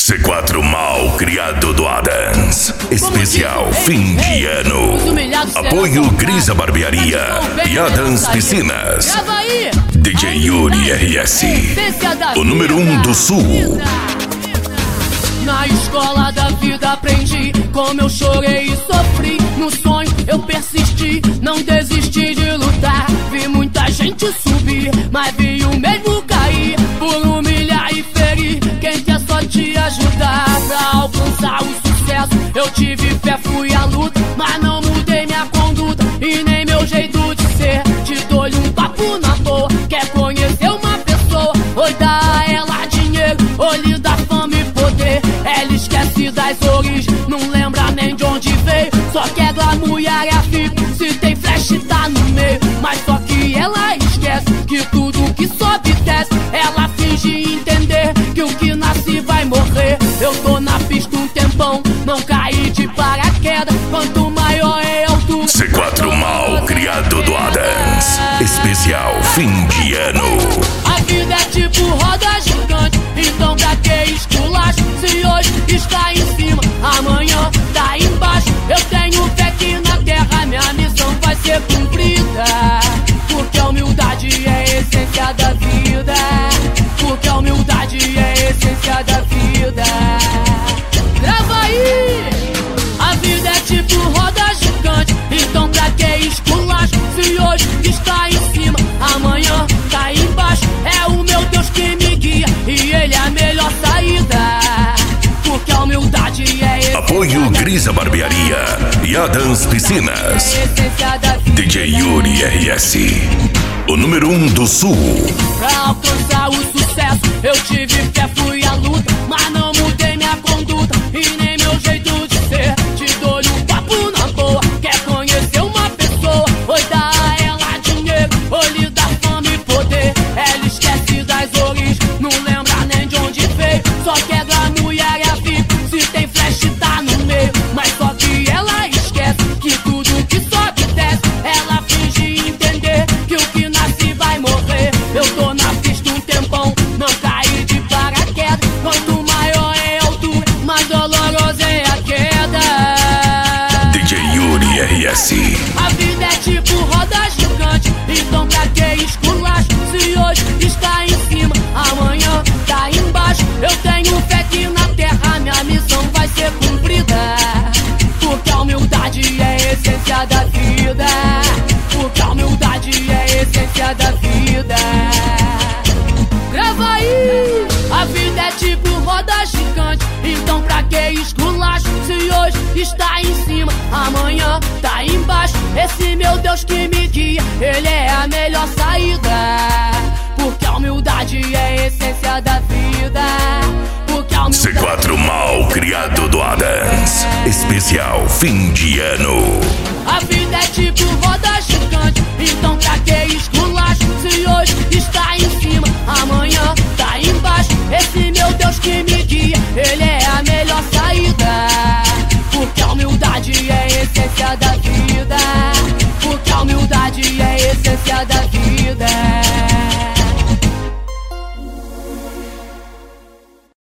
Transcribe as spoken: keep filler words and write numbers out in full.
C quatro mal criado do Adams. Especial fim de ano. Apoio Grisa Barbearia e Adams Piscinas. D J Yuri R S, o número um do sul. Na escola da vida aprendi como eu chorei e sofri. No sonho eu persisti, não desisti de lutar. Vi muita gente subir, mas vi o mesmo cair. Por humilhar e ferir quem quer só te ajudar. Pra alcançar o sucesso eu tive fé, fui à luta, mas não mudei minha conduta e nem meu jeito de ser. Te dou-lhe um papo na boa, quer conhecer uma pessoa, ou dá a ela dinheiro, ou lhe dá fama e poder. Ela esquece das origens, não lembra nem de onde veio. Só quer glamour e área V I P, se tem flash tá no meio. Mas só que ela esquece que tudo que sobe desce. Ela finge entender que o que nasce vai morrer. Eu tô na pista um tempão, não caí de paraquedas. Quanto maior é a altura. C quatro mal criado do Adams. Especial fim de ano. A vida é tipo roda gigante, então pra que esculacho? Se hoje está em cima, amanhã tá embaixo. Eu tenho fé que na terra minha missão vai ser cumprida. Porque a humildade é a essência da vida. Porque a humildade é a essência da vida. Grava aí! A vida é tipo roda gigante, então pra que esculacho? Se hoje está em cima, amanhã tá embaixo. É o meu Deus que me guia e ele é a melhor saída. Porque a humildade é a Apoio Grisa Barbearia e Adams Piscinas. D J Yuri R S, o número um do sul. Pra alcançar o sucesso eu tive fé, fui à luta, mas não mudei minha conduta e nem meu jeito de ser. Te dou-lhe um papo na boa, quer conhecer uma pessoa, ou dá a ela dinheiro, ou lhe dá fama e poder. Ela esquece das origens, não lembra nem de onde veio. Só quer glamour e área V I P, se tem flash tá no meio. Mas só que ela esquece que tudo que sobe desce. Ela finge entender que o que nasce vai morrer. Eu tô na pista um tempão, não caí de paraquedas. Quanto maior é a altura, mais dolorosa é a queda. D J Yuri R S. A vida é tipo roda gigante, então pra que esculacho? Se hoje está em cima, amanhã tá embaixo. Eu tenho fé que na terra minha missão vai ser cumprida. Porque a humildade é a essência da vida. Porque a humildade é a essência da vida. Grava aí! A vida é tipo roda gigante, então pra que esculacho? Se hoje está em cima, amanhã tá embaixo. Esse meu Deus que me guia, ele é a melhor saída. Porque a humildade é a essência da vida. Porque a C quatro mal criado do Adams. Especial fim de ano. A vida é tipo roda gigante, então pra que esculacho? Se hoje está em cima, amanhã tá embaixo. Esse meu Deus que me guia, ele é a melhor saída. Porque a humildade é a essência da vida.